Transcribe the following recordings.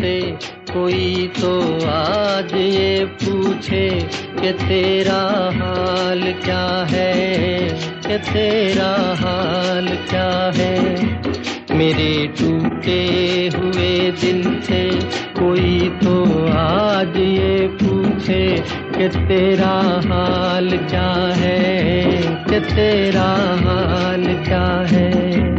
से कोई तो आज ये पूछे कि तेरा हाल क्या है, कि तेरा हाल क्या है। मेरे टूटे हुए दिल से कोई तो आज ये पूछे कि तेरा हाल क्या है, कि तेरा हाल क्या है।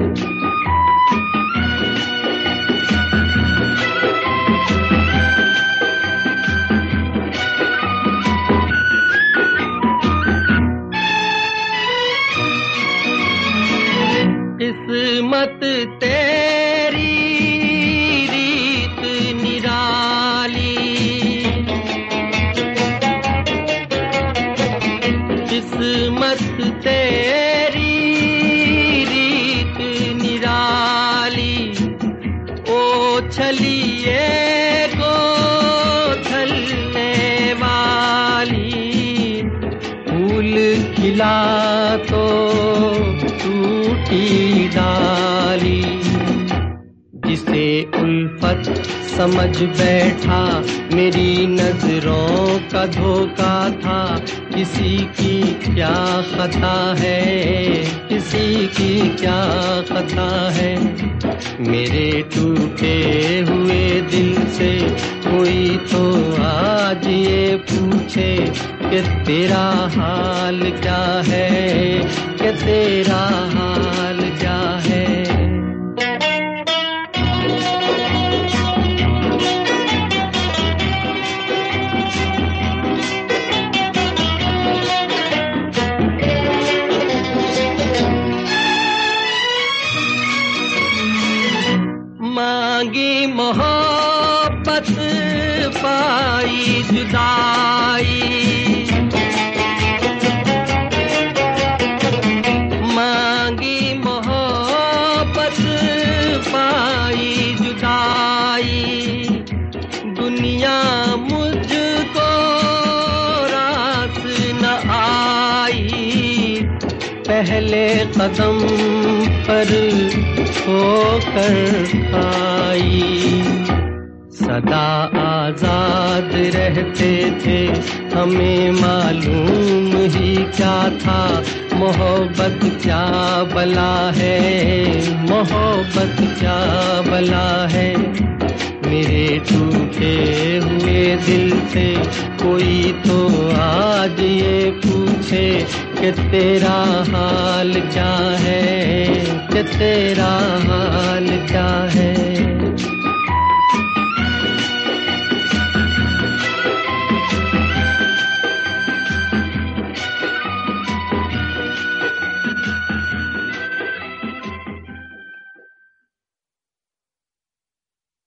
किस्मत तेरी रीत निराली, किस्मत तेरी रीत निराली। ओ छलिए को छलने वाली, फूल खिला तो टूटी डाली। जिसे उल्फत समझ बैठा मेरी नजरों का धोखा था। किसी की क्या खता है, किसी की क्या खता है। मेरे टूटे हुए दिल से कोई तो आज ये पूछे कि तेरा हाल क्या है, कि तेरा हाल क्या है। मांगी मोहब्बत पाई जुदाई, मांगी मोहब्बत पाई जुदाई। दुनिया मुझको रास न आई, पहले कदम पर होकर आई। सदा आजाद रहते थे, हमें मालूम ही क्या था। मोहब्बत क्या बला है, मोहब्बत क्या बला है। मेरे टूटे हुए दिल से कोई तो आज ये पूछे कि तेरा हाल क्या है, कि तेरा हाल क्या है।